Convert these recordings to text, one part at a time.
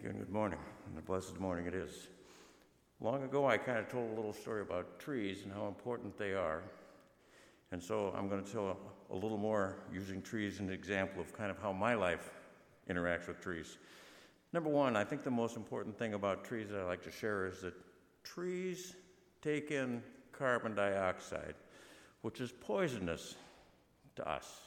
Thank you and good morning, and a blessed morning it is. Long ago, I kind of told a little story about trees and how important they are. And so I'm going to tell a little more using trees as an example of kind of how my life interacts with trees. Number one, I think the most important thing about trees that I like to share is that trees take in carbon dioxide, which is poisonous to us.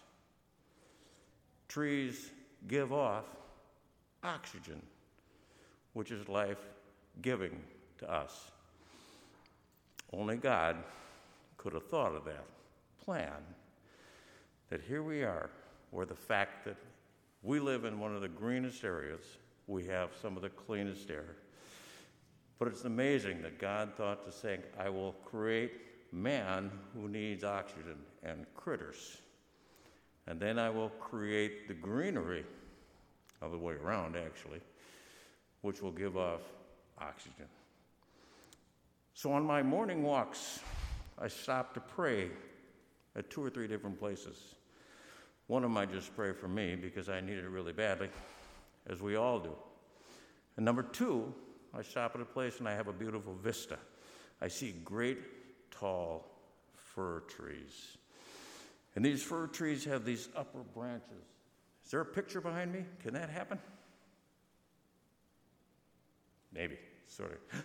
Trees give off oxygen, which is life-giving to us. Only God could have thought of that plan, that here we are, where the fact that we live in one of the greenest areas, we have some of the cleanest air. But it's amazing that God thought to say, I will create man who needs oxygen and critters. And then I will create the greenery, other way around actually, which will give off oxygen. So on my morning walks, I stop to pray at 2 or 3 different places. One of them I just pray for me because I need it really badly, as we all do. And number 2, I stop at a place and I have a beautiful vista. I see great, tall fir trees. And these fir trees have these upper branches. Is there a picture behind me? Can that happen? Maybe, sort of.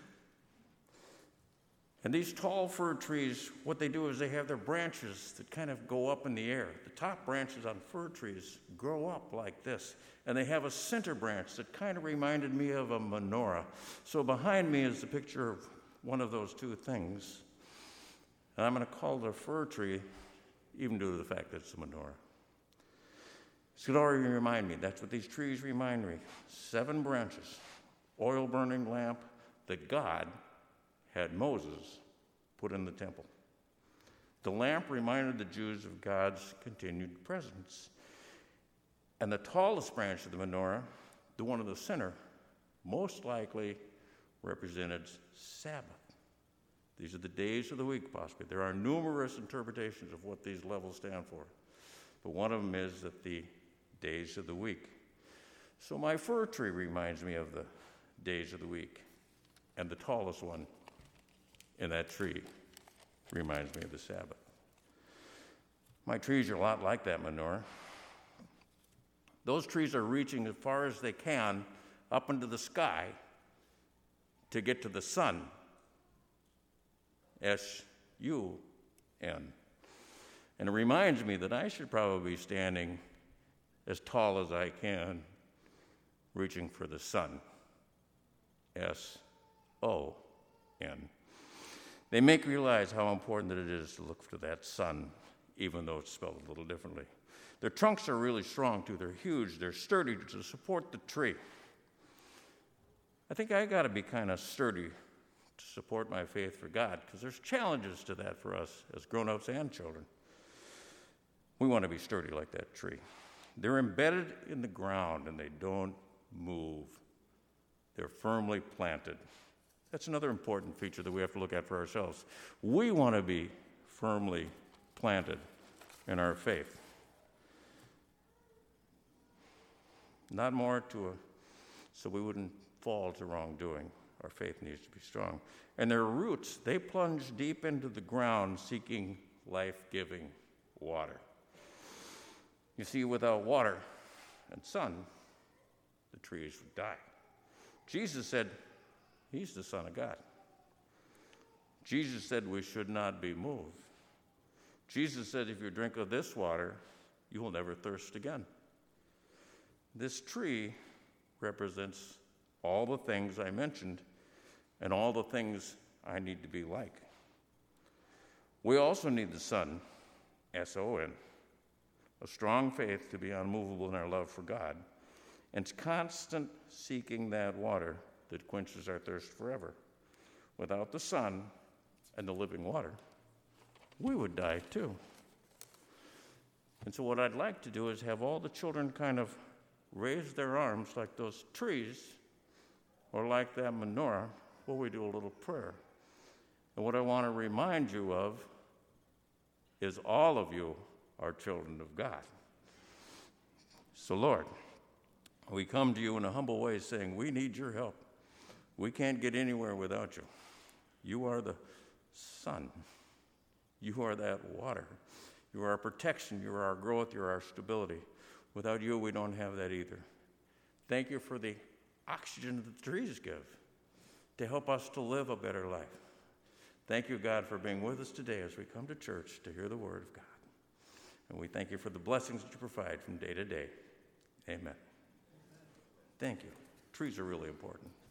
And these tall fir trees, what they do is they have their branches that kind of go up in the air. The top branches on fir trees grow up like this. And they have a center branch that kind of reminded me of a menorah. So behind me is the picture of one of those two things. And I'm going to call it a fir tree, even due to the fact that it's a menorah. This could already remind me. That's what these trees remind me. 7 branches, oil-burning lamp that God had Moses put in the temple. The lamp reminded the Jews of God's continued presence. And the tallest branch of the menorah, the one in the center, most likely represented Sabbath. These are the days of the week, possibly. There are numerous interpretations of what these levels stand for. But one of them is that the days of the week. So my fir tree reminds me of the days of the week. And the tallest one in that tree reminds me of the Sabbath. My trees are a lot like that menorah. Those trees are reaching as far as they can up into the sky to get to the sun. S-U-N. And it reminds me that I should probably be standing as tall as I can, reaching for the sun. S-O-N. They make me realize how important it is to look for that sun, even though it's spelled a little differently. Their trunks are really strong, too. They're huge. They're sturdy to support the tree. I think I got to be kind of sturdy to support my faith for God, because there's challenges to that for us as grown-ups and children. We want to be sturdy like that tree. They're embedded in the ground, and they don't move. They're firmly planted. That's another important feature that we have to look at for ourselves. We want to be firmly planted in our faith. Not more so we wouldn't fall to wrongdoing. Our faith needs to be strong. And their roots, they plunge deep into the ground seeking life-giving water. You see, without water and sun, the trees would die. Jesus said, He's the Son of God. Jesus said we should not be moved. Jesus said, if you drink of this water, you will never thirst again. This tree represents all the things I mentioned and all the things I need to be like. We also need the sun, S-O-N, a strong faith to be unmovable in our love for God, and constant seeking that water that quenches our thirst forever. Without the sun and the living water, we would die too. And so what I'd like to do is have all the children kind of raise their arms like those trees or like that menorah while we do a little prayer. And what I want to remind you of is all of you are children of God. So Lord, We come to you in a humble way saying, we need your help. We can't get anywhere without you. You are the sun. You are that water. You are our protection. You are our growth. You are our stability. Without you, we don't have that either. Thank you for the oxygen that the trees give to help us to live a better life. Thank you, God, for being with us today as we come to church to hear the word of God. And we thank you for the blessings that you provide from day to day. Amen. Thank you. Trees are really important.